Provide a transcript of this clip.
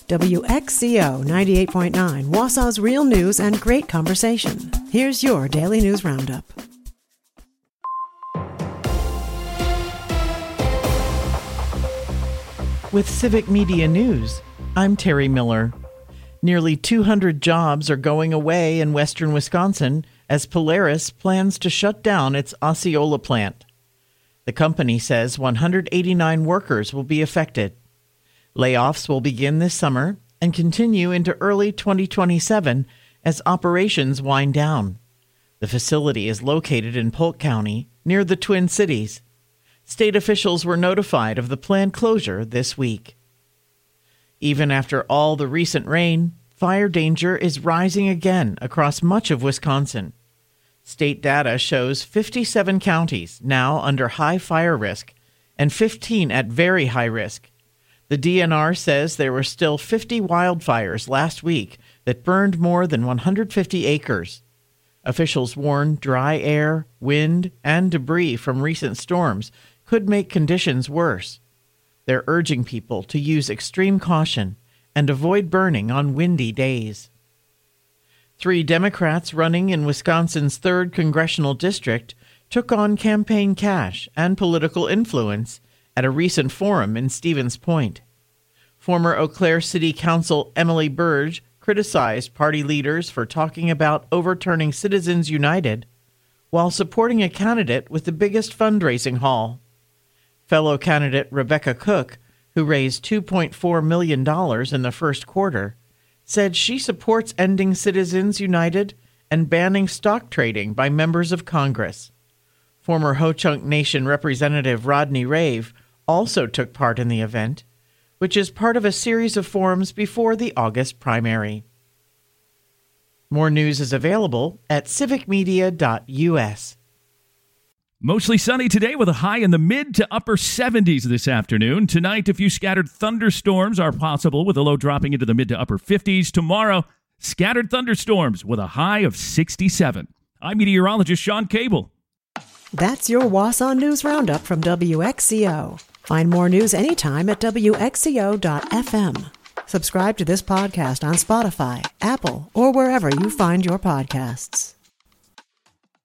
WXCO 98.9, Wausau's real news and great conversation. Here's your Daily News Roundup. With Civic Media News, I'm Terry Miller. Nearly 200 jobs are going away in western Wisconsin as Polaris plans to shut down its Osceola plant. The company says 189 workers will be affected. Layoffs will begin this summer and continue into early 2027 as operations wind down. The facility is located in Polk County, near the Twin Cities. State officials were notified of the planned closure this week. Even after all the recent rain, fire danger is rising again across much of Wisconsin. State data shows 57 counties now under high fire risk and 15 at very high risk. The DNR says there were still 50 wildfires last week that burned more than 150 acres. Officials warn dry air, wind, and debris from recent storms could make conditions worse. They're urging people to use extreme caution and avoid burning on windy days. 3 Democrats running in Wisconsin's 3rd Congressional District took on campaign cash and political influence at a recent forum in Stevens Point. Former Eau Claire City Council Emily Burge criticized party leaders for talking about overturning Citizens United while supporting a candidate with the biggest fundraising haul. Fellow candidate Rebecca Cook, who raised $2.4 million in the first quarter, said she supports ending Citizens United and banning stock trading by members of Congress. Former Ho-Chunk Nation Representative Rodney Rave also took part in the event, which is part of a series of forums before the August primary. More news is available at civicmedia.us. Mostly sunny today with a high in the mid to upper 70s this afternoon. Tonight, a few scattered thunderstorms are possible with a low dropping into the mid to upper 50s. Tomorrow, scattered thunderstorms with a high of 67. I'm meteorologist Sean Cable. That's your Wausau News Roundup from WXCO. Find more news anytime at WXCO.FM. Subscribe to this podcast on Spotify, Apple, or wherever you find your podcasts.